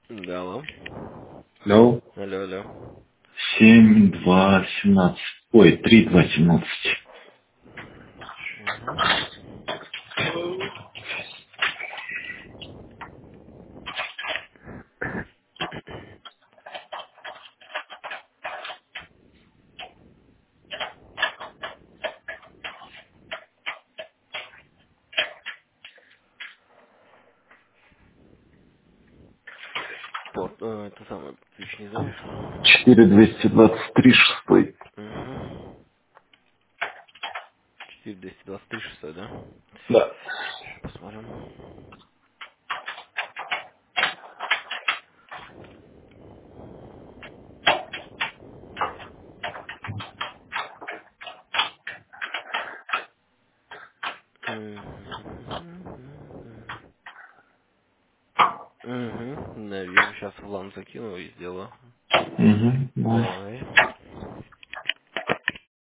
Да, алло. Алло. Алло, алло. 7-2-17. Ой, 3-2-17. Угу. Это самое, ключ не знаешь? 4-223 шестой. Угу. 4223 6, да? Да. Сейчас посмотрим. Угу. Да, вижу, сейчас в лан закину и сделаю. Угу, да. Давай.